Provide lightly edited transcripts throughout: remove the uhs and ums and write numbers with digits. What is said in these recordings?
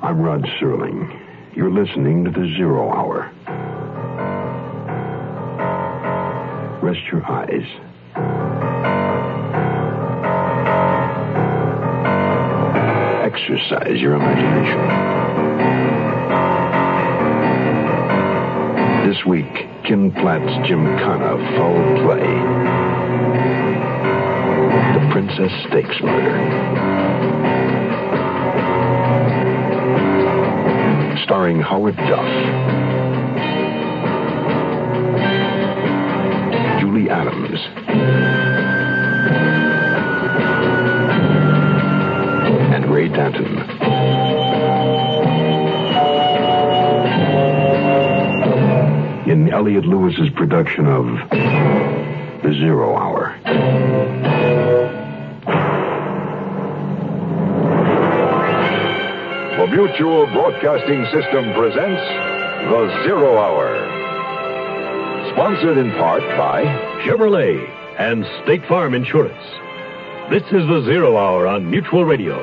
I'm Rod Serling. You're listening to the Zero Hour. Rest your eyes. Exercise your imagination. This week, Ken Platt's Gymkhana Foul Play. The Princess Stakes Murder. Starring Howard Duff, Julie Adams, and Ray Danton. In Elliot Lewis's production of The Zero Hour. The Mutual Broadcasting System presents The Zero Hour. Sponsored in part by Chevrolet and State Farm Insurance. This is The Zero Hour on Mutual Radio.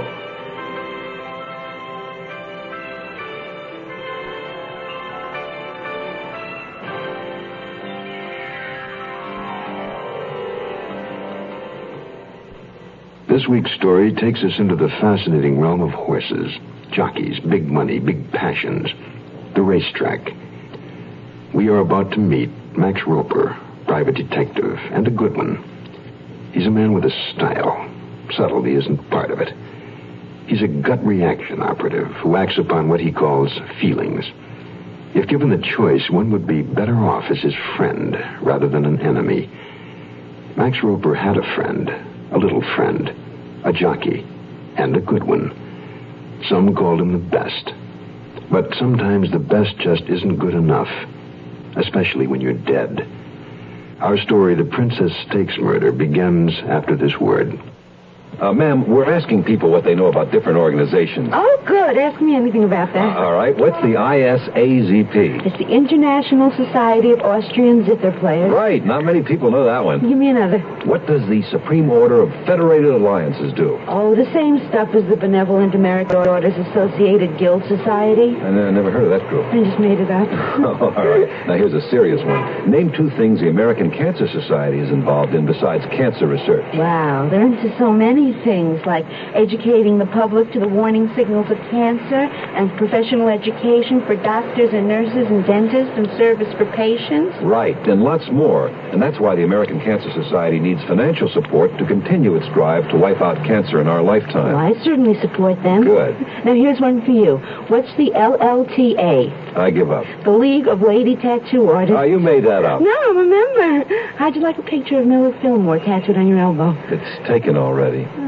This week's story takes us into the fascinating realm of horses, jockeys, big money, big passions, the racetrack. We are about to meet Max Roper, private detective, and a good one. He's a man with a style. Subtlety isn't part of it. He's a gut reaction operative who acts upon what he calls feelings. If given the choice, one would be better off as his friend rather than an enemy. Max Roper had a friend, a little friend, a jockey, and a good one. Some called him the best. But sometimes the best just isn't good enough, especially when you're dead. Our story, The Princess Stakes Murder, begins after this word. Ma'am, we're asking people what they know about different organizations. Oh, good. Ask me anything about that. All right. What's the ISAZP? It's the International Society of Austrian Zither Players. Right. Not many people know that one. Give me another. What does the Supreme Order of Federated Alliances do? Oh, the same stuff as the Benevolent American Daughters Associated Guild Society. I never heard of that group. I just made it up. Oh, all right. Now, here's a serious one. Name two things the American Cancer Society is involved in besides cancer research. Wow, they're into so many things, like educating the public to the warning signals of cancer and professional education for doctors and nurses and dentists and service for patients. Right, and lots more. And that's why the American Cancer Society needs financial support to continue its drive to wipe out cancer in our lifetime. Well, I certainly support them. Good. Now, here's one for you. What's the LLTA? I give up. The League of Lady Tattoo Artists. You made that up. No, remember. How'd you like a picture of Miller Fillmore tattooed on your elbow? It's taken already. Oh.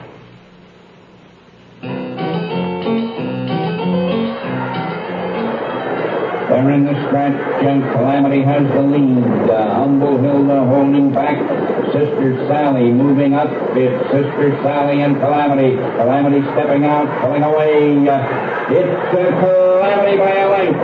They're in the scratch, and Calamity has the lead. Humble Hilda holding back. Sister Sally moving up. It's Sister Sally and Calamity. Calamity stepping out, pulling away. It's Calamity by a length.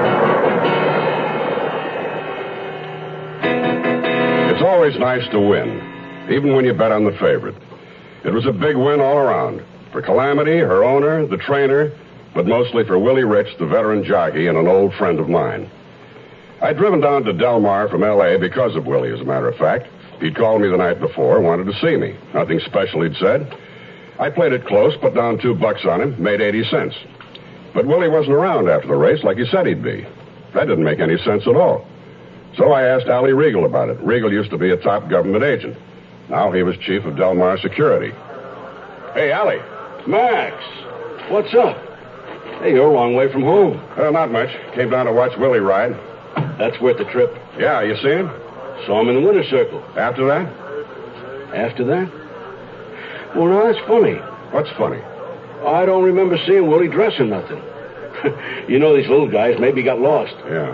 It's always nice to win, even when you bet on the favorite. It was a big win all around. For Calamity, her owner, the trainer, but mostly for Willie Rich, the veteran jockey, and an old friend of mine. I'd driven down to Del Mar from L.A. because of Willie, as a matter of fact. He'd called me the night before, wanted to see me. Nothing special, he'd said. I played it close, put down $2 on him, made 80 cents. But Willie wasn't around after the race like he said he'd be. That didn't make any sense at all. So I asked Allie Regal about it. Regal used to be a top government agent. Now he was chief of Del Mar Security. Hey, Allie. Max, what's up? Hey, you're a long way from home. Not much. Came down to watch Willie ride. That's worth the trip. Yeah, you see him? Saw him in the winner's circle. After that? After that? Well, now, that's funny. What's funny? I don't remember seeing Willie dressing nothing. You know, these little guys maybe got lost. Yeah.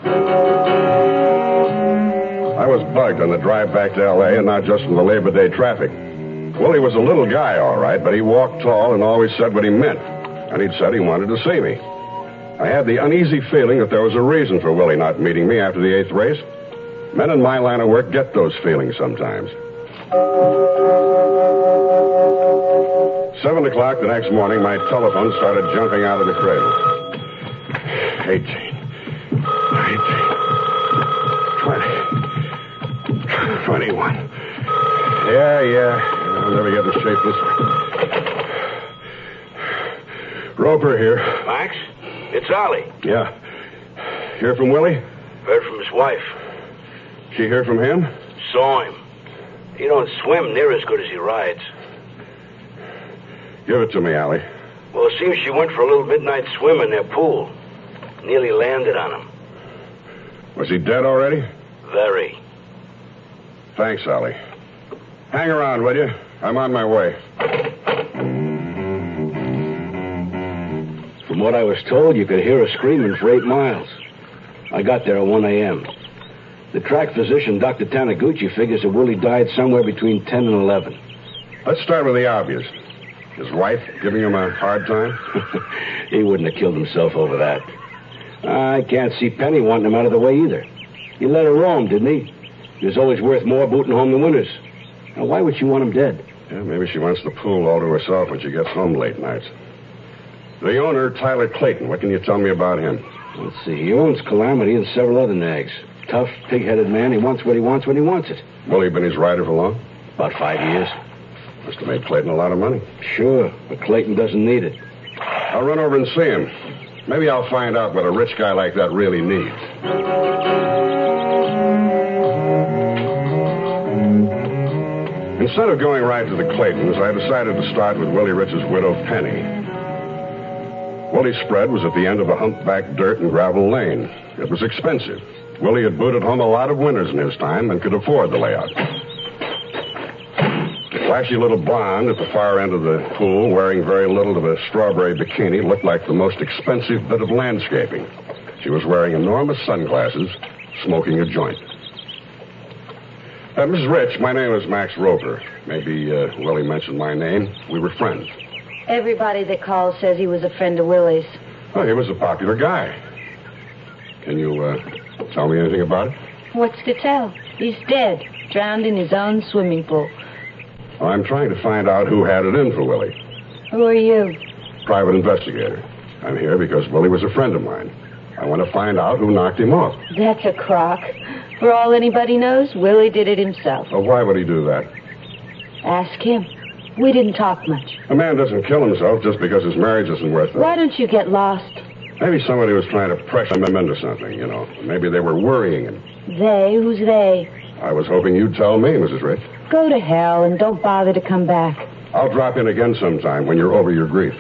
I was bugged on the drive back to L.A., and not just from the Labor Day traffic. Willie was a little guy, all right, but he walked tall and always said what he meant. And he'd said he wanted to see me. I had the uneasy feeling that there was a reason for Willie not meeting me after the 8th race. Men in my line of work get those feelings sometimes. 7 o'clock the next morning, my telephone started jumping out of the cradle. 18, 19, 20, 21. Yeah. I'll never get in shape this way. Roper here. Max, it's Ollie. Yeah. Hear from Willie? Heard from his wife. She hear from him? Saw him. He don't swim near as good as he rides. Give it to me, Allie. Well, it seems she went for a little midnight swim in their pool. Nearly landed on him. Was he dead already? Very. Thanks, Allie. Hang around, will you? I'm on my way. From what I was told, you could hear her screaming for 8 miles. I got there at 1 a.m. The track physician, Dr. Taniguchi, figures that Willie died somewhere between 10 and 11. Let's start with the obvious. His wife giving him a hard time? He wouldn't have killed himself over that. I can't see Penny wanting him out of the way either. He let her roam, didn't he? He was always worth more booting home than winners. Now, why would she want him dead? Yeah, maybe she wants the pool all to herself when she gets home late nights. The owner, Tyler Clayton, what can you tell me about him? Let's see. He owns Calamity and several other nags. Tough, pig-headed man. He wants what he wants when he wants it. Willie been his rider for long? About 5 years. Must have made Clayton a lot of money. Sure, but Clayton doesn't need it. I'll run over and see him. Maybe I'll find out what a rich guy like that really needs. Instead of going right to the Claytons, I decided to start with Willie Rich's widow, Penny. Willie's spread was at the end of a humpback dirt and gravel lane. It was expensive. Willie had booted home a lot of winners in his time and could afford the layout. The flashy little blonde at the far end of the pool, wearing very little of a strawberry bikini, looked like the most expensive bit of landscaping. She was wearing enormous sunglasses, smoking a joint. Mrs. Rich, my name is Max Roper. Maybe Willie mentioned my name. We were friends. Everybody that calls says he was a friend of Willie's. Oh, he was a popular guy. Can you tell me anything about it? What's to tell? He's dead, drowned in his own swimming pool. Well, I'm trying to find out who had it in for Willie. Who are you? Private investigator. I'm here because Willie was a friend of mine. I want to find out who knocked him off. That's a crock. For all anybody knows, Willie did it himself. Well, why would he do that? Ask him. We didn't talk much. A man doesn't kill himself just because his marriage isn't worth it. Why don't you get lost? Maybe somebody was trying to pressure him into something, you know. Maybe they were worrying him. They? Who's they? I was hoping you'd tell me, Mrs. Rich. Go to hell and don't bother to come back. I'll drop in again sometime when you're over your grief.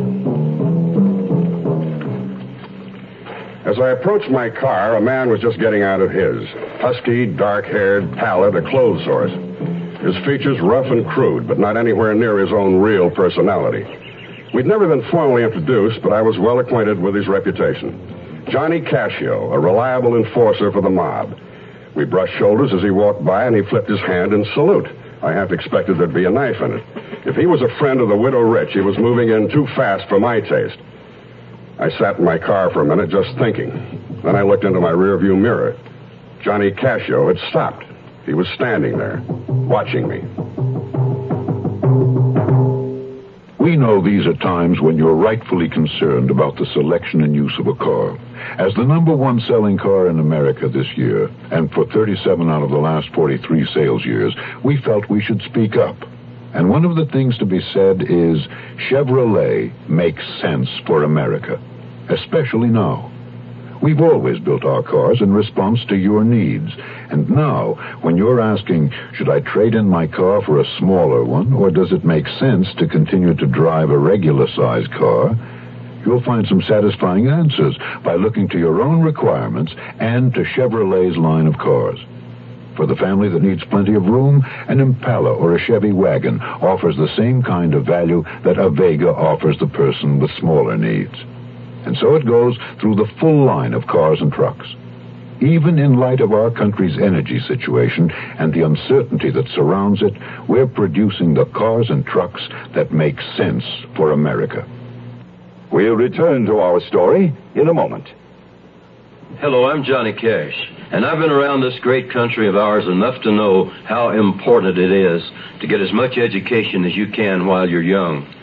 As I approached my car, a man was just getting out of his. Husky, dark-haired, pallid, a clothes horse. His features rough and crude, but not anywhere near his own real personality. We'd never been formally introduced, but I was well acquainted with his reputation. Johnny Cascio, a reliable enforcer for the mob. We brushed shoulders as he walked by, and he flipped his hand in salute. I half expected there'd be a knife in it. If he was a friend of the Widow Rich, he was moving in too fast for my taste. I sat in my car for a minute just thinking. Then I looked into my rearview mirror. Johnny Cascio had stopped. He was standing there, watching me. We know these are times when you're rightfully concerned about the selection and use of a car. As the #1 selling car in America this year, and for 37 out of the last 43 sales years, we felt we should speak up. And one of the things to be said is Chevrolet makes sense for America, especially now. We've always built our cars in response to your needs. And now, when you're asking, should I trade in my car for a smaller one, or does it make sense to continue to drive a regular-sized car, you'll find some satisfying answers by looking to your own requirements and to Chevrolet's line of cars. For the family that needs plenty of room, an Impala or a Chevy wagon offers the same kind of value that a Vega offers the person with smaller needs. And so it goes through the full line of cars and trucks. Even in light of our country's energy situation and the uncertainty that surrounds it, we're producing the cars and trucks that make sense for America. We'll return to our story in a moment. Hello, I'm Johnny Cash, and I've been around this great country of ours enough to know how important it is to get as much education as you can while you're young.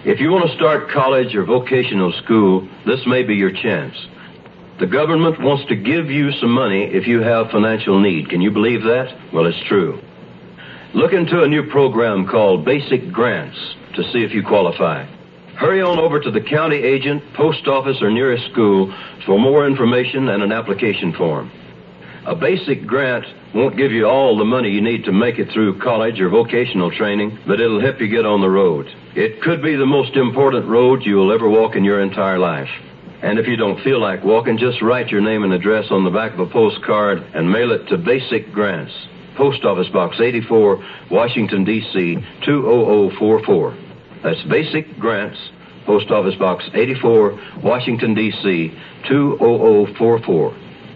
If you want to start college or vocational school, this may be your chance. The government wants to give you some money if you have financial need. Can you believe that? Well, it's true. Look into a new program called Basic Grants to see if you qualify. Hurry on over to the county agent, post office, or nearest school for more information and an application form. A basic grant won't give you all the money you need to make it through college or vocational training, but it'll help you get on the road. It could be the most important road you will ever walk in your entire life. And if you don't feel like walking, just write your name and address on the back of a postcard and mail it to Basic Grants, Post Office Box 84, Washington, D.C., 20044. That's Basic Grants, Post Office Box 84, Washington, D.C., 20044.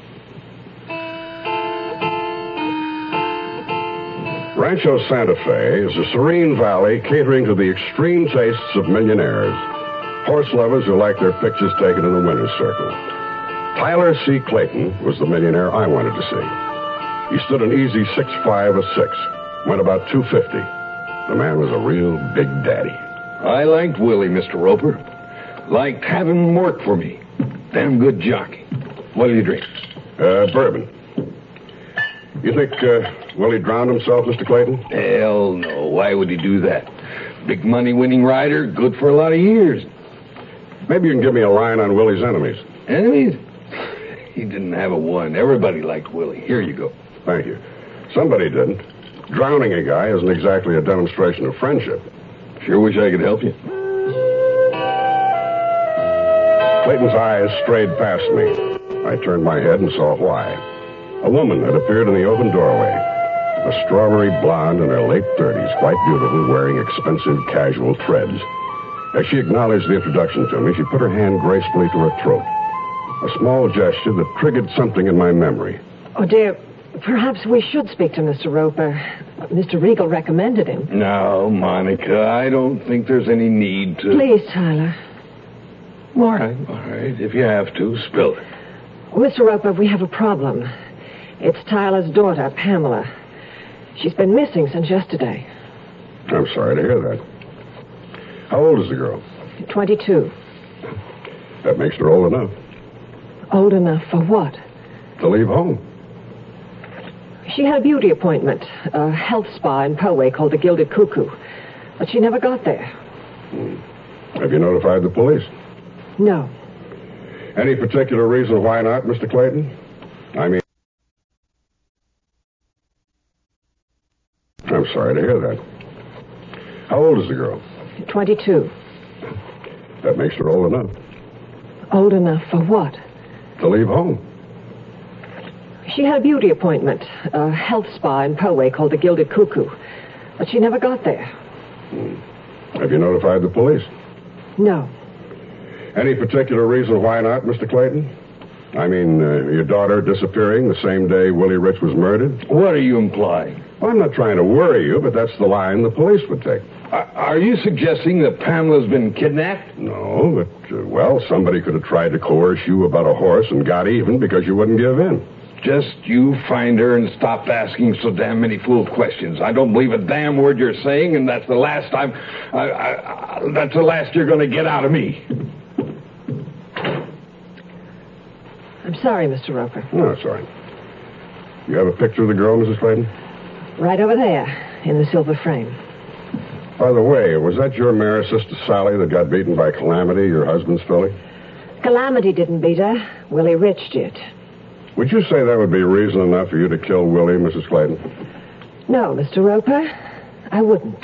Rancho Santa Fe is a serene valley catering to the extreme tastes of millionaires. Horse lovers who like their pictures taken in the winner's circle. Tyler C. Clayton was the millionaire I wanted to see. He stood an easy 6'5" a 6, went about 250. The man was a real big daddy. I liked Willie, Mr. Roper. Liked having him work for me. Damn good jockey. What do you drink? Bourbon. You think Willie drowned himself, Mr. Clayton? Hell no. Why would he do that? Big money-winning rider, good for a lot of years. Maybe you can give me a line on Willie's enemies. Enemies? He didn't have a one. Everybody liked Willie. Here you go. Thank you. Somebody didn't. Drowning a guy isn't exactly a demonstration of friendship. Sure wish I could help you. Clayton's eyes strayed past me. I turned my head and saw why. A woman had appeared in the open doorway. A strawberry blonde in her late 30s, quite beautiful, wearing expensive casual threads. As she acknowledged the introduction to me, she put her hand gracefully to her throat. A small gesture that triggered something in my memory. Oh, dear, perhaps we should speak to Mr. Roper. Mr. Regal recommended him. No, Monica, I don't think there's any need to... Please, Tyler. All right, if you have to, spill it. Mr. Roper, we have a problem. It's Tyler's daughter, Pamela. She's been missing since yesterday. I'm sorry to hear that. How old is the girl? 22. That makes her old enough. Old enough for what? To leave home. She had a beauty appointment, a health spa in Poway called the Gilded Cuckoo. But she never got there. Have you notified the police? No. Any particular reason why not, Mr. Clayton? I mean... I'm sorry to hear that. How old is the girl? 22. That makes her old enough. Old enough for what? To leave home. She had a beauty appointment, a health spa in Poway called the Gilded Cuckoo. But she never got there. Have you notified the police? No. Any particular reason why not, Mr. Clayton? I mean, your daughter disappearing the same day Willie Rich was murdered? What are you implying? Well, I'm not trying to worry you, but that's the line the police would take. Are you suggesting that Pamela's been kidnapped? No, but, well, somebody could have tried to coerce you about a horse and got even because you wouldn't give in. Just you find her and stop asking so damn many fool questions. I don't believe a damn word you're saying, and that's the last time... that's the last you're going to get out of me. I'm sorry, Mr. Roper. No, it's all right. You have a picture of the girl, Mrs. Clayton? Right over there, in the silver frame. By the way, was that your mare, Sister Sally, that got beaten by Calamity, your husband's filly? Calamity didn't beat her. Willie Rich did. Would you say that would be reason enough for you to kill Willie, Mrs. Clayton? No, Mr. Roper, I wouldn't.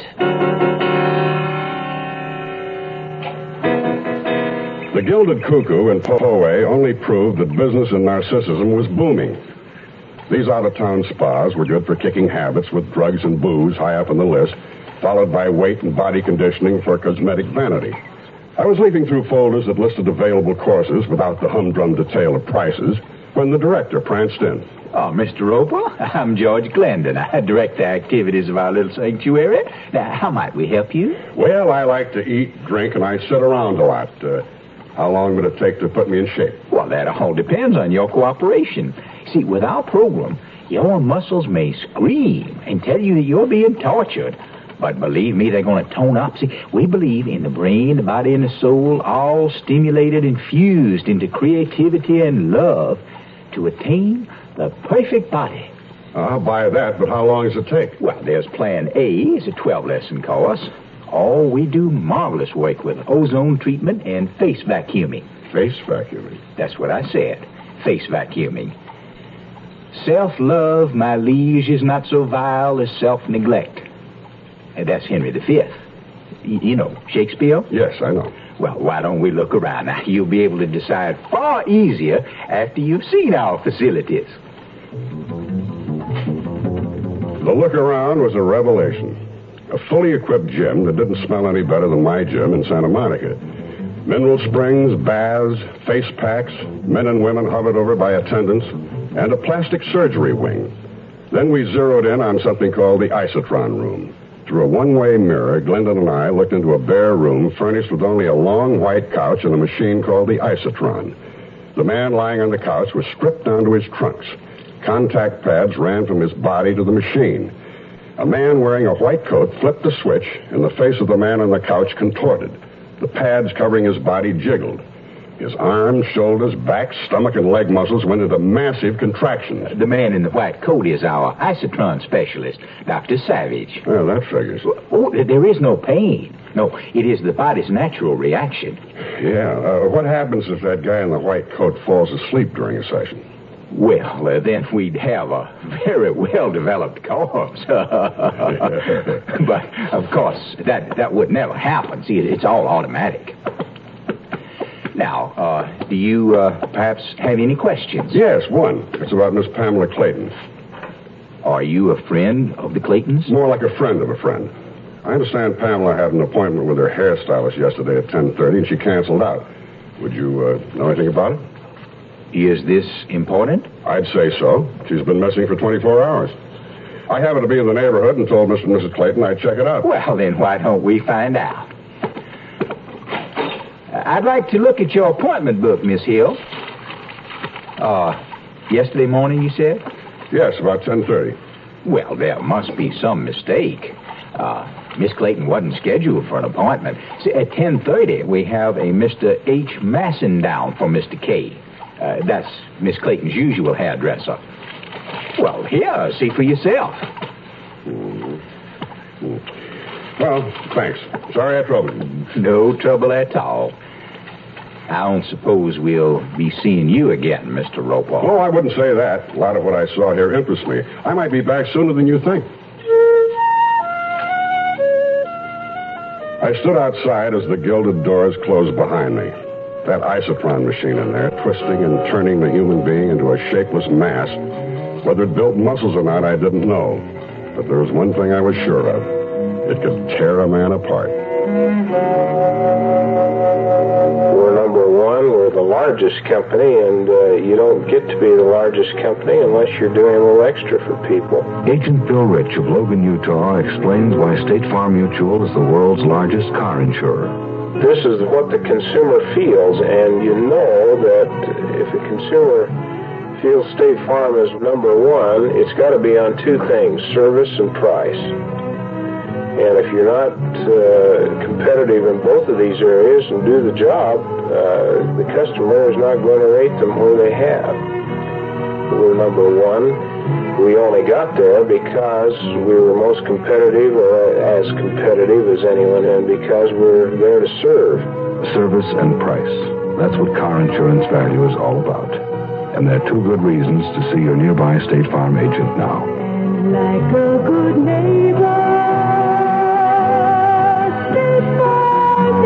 The Gilded Cuckoo in Poway only proved that business in Narcissism was booming. These out-of-town spas were good for kicking habits with drugs and booze high up on the list, followed by weight and body conditioning for cosmetic vanity. I was leafing through folders that listed available courses without the humdrum detail of prices when the director pranced in. Oh, Mr. Roper, I'm George Glendon. I direct the activities of our little sanctuary. Now, how might we help you? Well, I like to eat, drink, and I sit around a lot. How long would it take to put me in shape? Well, that all depends on your cooperation. See, with our program, your muscles may scream and tell you that you're being tortured. But believe me, they're going to tone up. See, we believe in the brain, the body, and the soul, all stimulated and fused into creativity and love to attain the perfect body. I'll buy that, but how long does it take? Well, there's Plan A. It's a 12-lesson course. Oh, we do marvelous work with ozone treatment and face vacuuming. Face vacuuming? That's what I said. Face vacuuming. Self-love, my liege, is not so vile as self-neglect. And that's Henry V. You know Shakespeare? Yes, I know. Well, why don't we look around? Now, you'll be able to decide far easier after you've seen our facilities. The look around was a revelation. A fully equipped gym that didn't smell any better than my gym in Santa Monica. Mineral springs, baths, face packs, men and women hovered over by attendants, and a plastic surgery wing. Then we zeroed in on something called the isotron room. Through a one-way mirror, Glendon and I looked into a bare room furnished with only a long white couch and a machine called the isotron. The man lying on the couch was stripped down to his trunks. Contact pads ran from his body to the machine. A man wearing a white coat flipped the switch, and the face of the man on the couch contorted. The pads covering his body jiggled. His arms, shoulders, back, stomach, and leg muscles went into massive contractions. The man in the white coat is our isotron specialist, Dr. Savage. Well, that figures. Oh, there is no pain. No, it is the body's natural reaction. Yeah. What happens if that guy in the white coat falls asleep during a session? Well, then we'd have a very well-developed corpse. But, of course, that would never happen. See, it's all automatic. Now, do you perhaps have any questions? Yes, one. It's about Miss Pamela Clayton. Are you a friend of the Claytons? More like a friend of a friend. I understand Pamela had an appointment with her hairstylist yesterday at 10:30, and she canceled out. Would you know anything about it? Is this important? I'd say so. She's been missing for 24 hours. I happened to be in the neighborhood and told Mr. and Mrs. Clayton I'd check it out. Well, then why don't we find out? I'd like to look at your appointment book, Miss Hill. Yesterday morning, you said? Yes, about 10:30. Well, there must be some mistake. Miss Clayton wasn't scheduled for an appointment. See, at 10:30, we have a Mr. H. Masson down for Mr. K. That's Miss Clayton's usual hairdresser. Well, here, see for yourself. Well, thanks. Sorry I troubled you. No trouble at all. I don't suppose we'll be seeing you again, Mr. Roper. Oh, I wouldn't say that. A lot of what I saw here interests me. I might be back sooner than you think. I stood outside as the gilded doors closed behind me. That isotron machine in there, twisting and turning the human being into a shapeless mass. Whether it built muscles or not, I didn't know. But there was one thing I was sure of. It could tear a man apart. We're number one. We're the largest company, and you don't get to be the largest company unless you're doing a little extra for people. Agent Bill Rich of Logan, Utah, explains why State Farm Mutual is the world's largest car insurer. This is what the consumer feels, and you know that if a consumer feels State Farm is number one, it's got to be on two things, service and price. And if you're not competitive in both of these areas and do the job, the customer is not going to rate them where they have. We're number one. We only got there because we were most competitive, or as competitive as anyone, and because we're there to serve. Service and price. That's what car insurance value is all about. And there are two good reasons to see your nearby State Farm agent now. And like a good neighbor, State Farm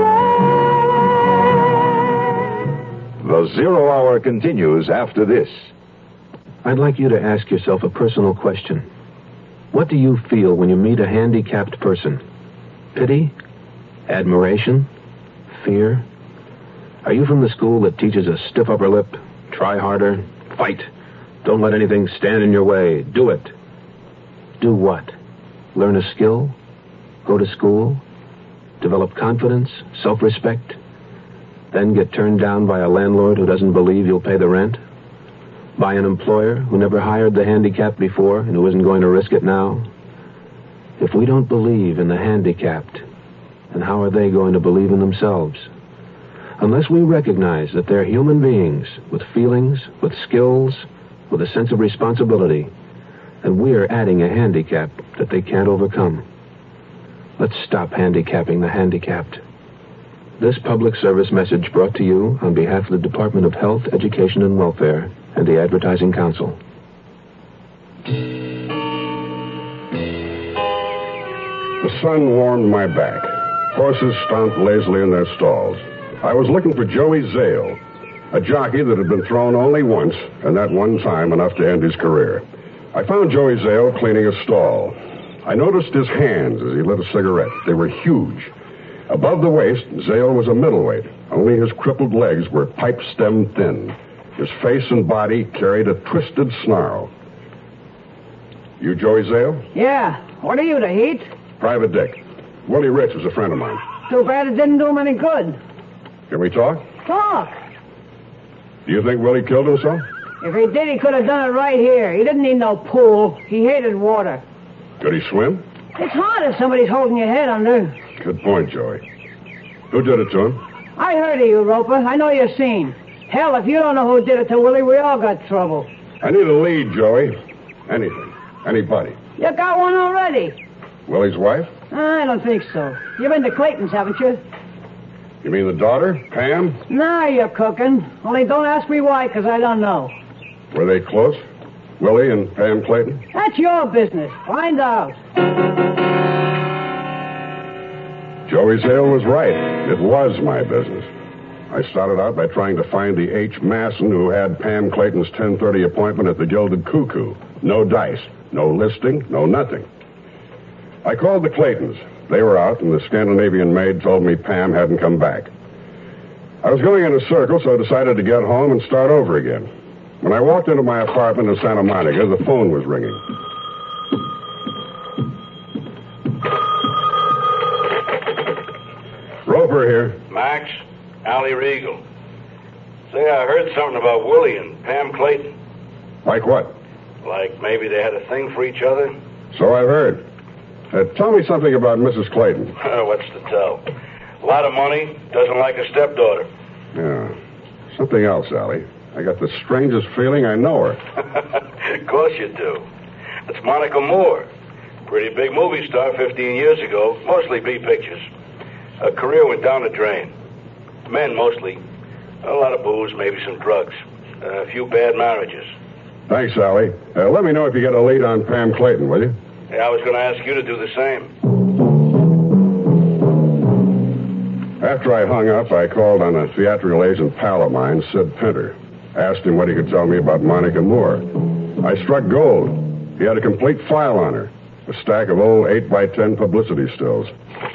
is there. The Zero Hour continues after this. I'd like you to ask yourself a personal question. What do you feel when you meet a handicapped person? Pity? Admiration? Fear? Are you from the school that teaches a stiff upper lip? Try harder? Fight? Don't let anything stand in your way. Do it. Do what? Learn a skill? Go to school? Develop confidence? Self-respect? Then get turned down by a landlord who doesn't believe you'll pay the rent? By an employer who never hired the handicapped before and who isn't going to risk it now? If we don't believe in the handicapped, then how are they going to believe in themselves? Unless we recognize that they're human beings with feelings, with skills, with a sense of responsibility, then we're adding a handicap that they can't overcome. Let's stop handicapping the handicapped. This public service message brought to you on behalf of the Department of Health, Education, and Welfare and the Advertising Council. The sun warmed my back. Horses stomped lazily in their stalls. I was looking for Joey Zale, a jockey that had been thrown only once, and that one time enough to end his career. I found Joey Zale cleaning a stall. I noticed his hands as he lit a cigarette. They were huge. Above the waist, Zale was a middleweight. Only his crippled legs were pipe-stem thin. His face and body carried a twisted snarl. You Joey Zale? Yeah. What are you, the Heat? Private Dick. Willie Rich is a friend of mine. Too bad it didn't do him any good. Can we talk? Talk. Do you think Willie killed himself? If he did, he could have done it right here. He didn't need no pool. He hated water. Could he swim? It's hard if somebody's holding your head under. Good point, Joey. Who did it to him? I heard of you, Roper. I know you're seen. Hell, if you don't know who did it to Willie, we all got trouble. I need a lead, Joey. Anything. Anybody. You got one already. Willie's wife? I don't think so. You've been to Clayton's, haven't you? You mean the daughter, Pam? Now you're cooking. Only don't ask me why, because I don't know. Were they close? Willie and Pam Clayton? That's your business. Find out. Joey Zale was right. It was my business. I started out by trying to find the H. Masson who had Pam Clayton's 10:30 appointment at the Gilded Cuckoo. No dice, no listing, no nothing. I called the Claytons. They were out, and the Scandinavian maid told me Pam hadn't come back. I was going in a circle, so I decided to get home and start over again. When I walked into my apartment in Santa Monica, the phone was ringing. Roper here. Max, Allie Regal. Say, I heard something about Willie and Pam Clayton. Like what? Like maybe they had a thing for each other? So I've heard. Tell me something about Mrs. Clayton. What's to tell? A lot of money, doesn't like a stepdaughter. Yeah. Something else, Allie. I got the strangest feeling I know her. Of course you do. It's Monica Moore. Pretty big movie star 15 years ago, mostly B pictures. Her career went down the drain. Men, mostly. A lot of booze, maybe some drugs. A few bad marriages. Thanks, Allie. Let me know if you get a lead on Pam Clayton, will you? Yeah, I was going to ask you to do the same. After I hung up, I called on a theatrical agent pal of mine, Sid Pinter. Asked him what he could tell me about Monica Moore. I struck gold. He had a complete file on her. A stack of old 8x10 publicity stills.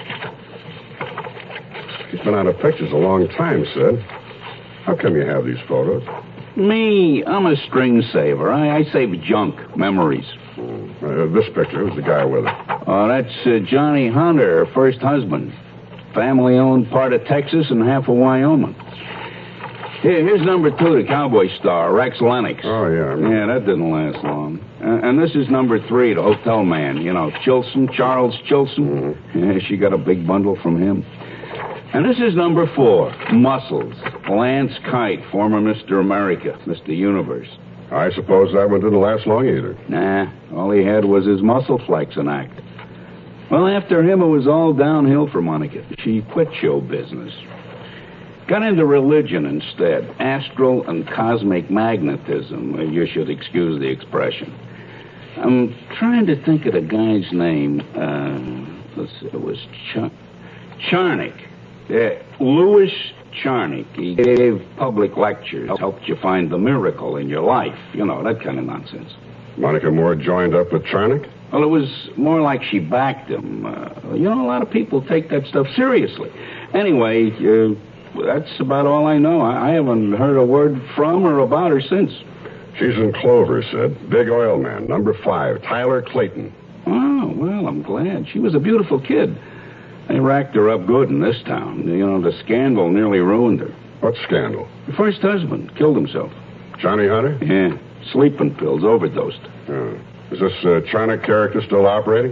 She's been out of pictures a long time, Sid. How come you have these photos? Me, I'm a string saver. I save junk, memories. This picture, who's the guy with her? Oh, that's Johnny Hunter, her first husband. Family-owned part of Texas and half of Wyoming. Here's number 2, the cowboy star, Rex Lennox. Oh, yeah. Yeah, that didn't last long. And this is number 3, the hotel man. You know, Chilson, Charles Chilson. Mm-hmm. Yeah, she got a big bundle from him. And this is number 4, Muscles. Lance Kite, former Mr. America, Mr. Universe. I suppose that one didn't last long either. Nah, all he had was his muscle flexing act. Well, after him, it was all downhill for Monica. She quit show business. Got into religion instead. Astral and cosmic magnetism. You should excuse the expression. I'm trying to think of the guy's name. Let's see, it was Charnick. Louis Charnick. He gave public lectures, helped you find the miracle in your life. You know, that kind of nonsense. Monica Moore joined up with Charnick? Well, it was more like she backed him. You know, a lot of people take that stuff seriously. Anyway, that's about all I know. I haven't heard a word from or about her since. She's in Clover, Sid. Big oil man, number 5, Tyler Clayton. Oh, well, I'm glad. She was a beautiful kid. They racked her up good in this town. You know, the scandal nearly ruined her. What scandal? Her first husband killed himself. Johnny Hunter? Yeah, sleeping pills, overdosed. Oh. Is this Charnick character still operating?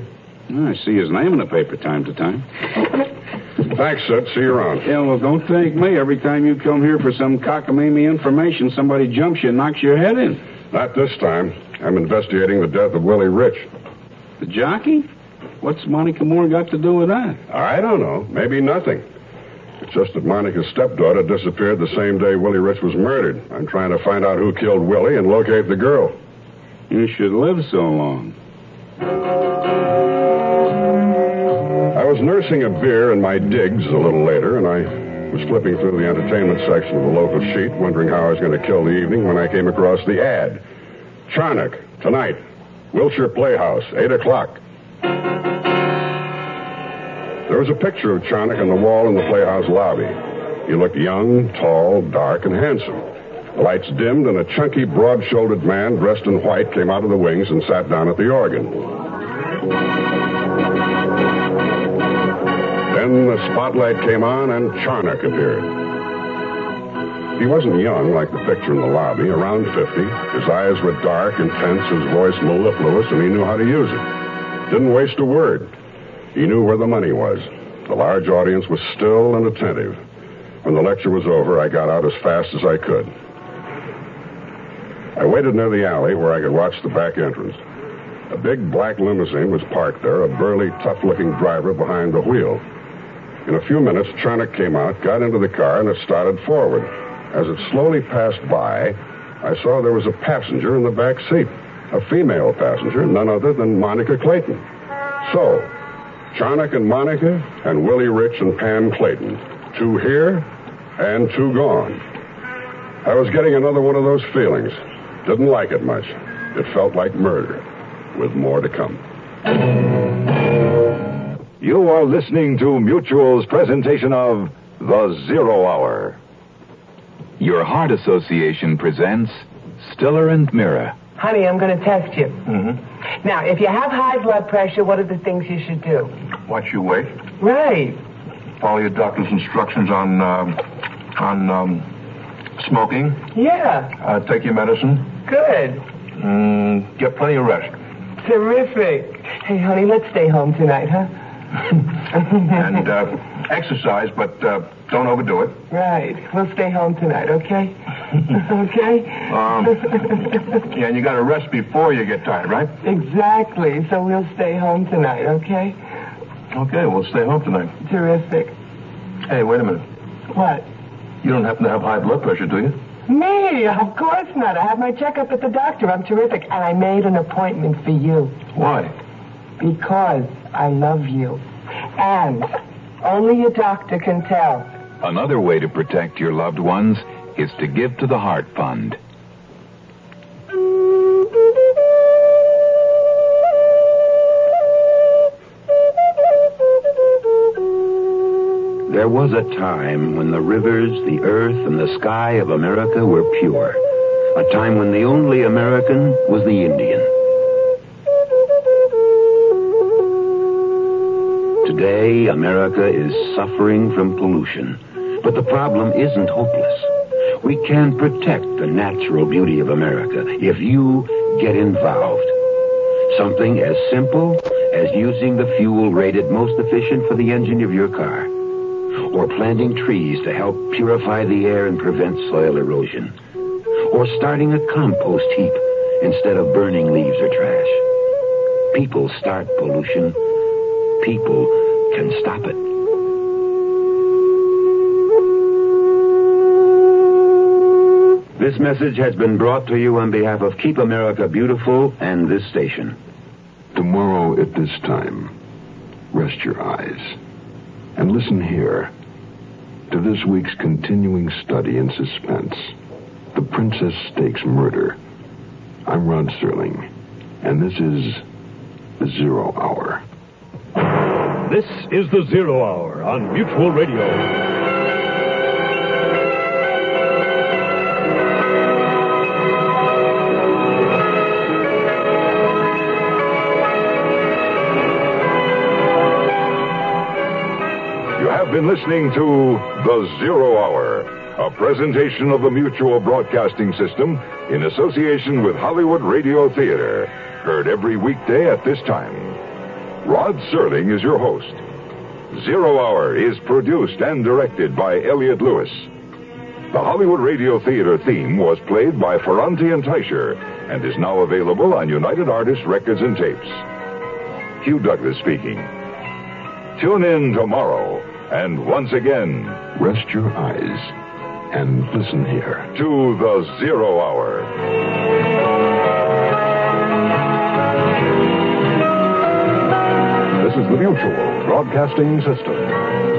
I see his name in the paper time to time. Thanks, Sid. See you around. Yeah, well, don't thank me. Every time you come here for some cockamamie information, somebody jumps you and knocks your head in. Not this time. I'm investigating the death of Willie Rich. The jockey? What's Monica Moore got to do with that? I don't know. Maybe nothing. It's just that Monica's stepdaughter disappeared the same day Willie Rich was murdered. I'm trying to find out who killed Willie and locate the girl. You should live so long. I was nursing a beer in my digs a little later, and I was flipping through the entertainment section of the local sheet, wondering how I was going to kill the evening when I came across the ad. Charnock, tonight. Wilshire Playhouse, 8 o'clock. There was a picture of Charnock on the wall in the Playhouse lobby. He looked young, tall, dark, and handsome. The lights dimmed, and a chunky, broad-shouldered man dressed in white came out of the wings and sat down at the organ. Then the spotlight came on, and Charnock appeared. He wasn't young like the picture in the lobby, around 50. His eyes were dark, intense, his voice mellifluous, and he knew how to use it. Didn't waste a word. He knew where the money was. The large audience was still and attentive. When the lecture was over, I got out as fast as I could. I waited near the alley where I could watch the back entrance. A big black limousine was parked there, a burly, tough-looking driver behind the wheel. In a few minutes, Charnock came out, got into the car, and it started forward. As it slowly passed by, I saw there was a passenger in the back seat. A female passenger, none other than Monica Clayton. So, Charnock and Monica, and Willie Rich and Pam Clayton. 2 here and 2 gone. I was getting another one of those feelings. Didn't like it much. It felt like murder, with more to come. You are listening to Mutual's presentation of The Zero Hour. Your Heart Association presents Stiller and Mira. Honey, I'm going to test you. Mm-hmm. Now, if you have high blood pressure, what are the things you should do? Watch your weight. Right. Follow your doctor's instructions on smoking. Yeah. Take your medicine. Good. Get plenty of rest. Terrific. Hey, honey, let's stay home tonight, huh? And exercise, but don't overdo it. Right. We'll stay home tonight, okay? Okay? Yeah, and you got to rest before you get tired, right? Exactly. So we'll stay home tonight, okay? Okay, we'll stay home tonight. Terrific. Hey, wait a minute. What? You don't happen to have high blood pressure, do you? Me? Of course not. I had my checkup at the doctor. I'm terrific. And I made an appointment for you. Why? Because I love you. And only a doctor can tell. Another way to protect your loved ones is to give to the Heart Fund. There was a time when the rivers, the earth, and the sky of America were pure. A time when the only American was the Indian. Today, America is suffering from pollution. But the problem isn't hopeless. We can protect the natural beauty of America if you get involved. Something as simple as using the fuel rated most efficient for the engine of your car. Or planting trees to help purify the air and prevent soil erosion. Or starting a compost heap instead of burning leaves or trash. People start pollution. People can stop it. This message has been brought to you on behalf of Keep America Beautiful and this station. Tomorrow at this time, rest your eyes and listen here to this week's continuing study in suspense, The Princess Stakes Murder. I'm Rod Serling, and this is The Zero Hour. This is The Zero Hour on Mutual Radio. Been listening to The Zero Hour, a presentation of the Mutual Broadcasting System in association with Hollywood Radio Theater, heard every weekday at this time. Rod Serling is your host. 0 Hour is produced and directed by Elliot Lewis. The Hollywood Radio Theater theme was played by Ferranti and Teicher and is now available on United Artists Records and Tapes. Hugh Douglas speaking. Tune in tomorrow, and once again, rest your eyes and listen here to the 0 Hour. This is the Mutual Broadcasting System.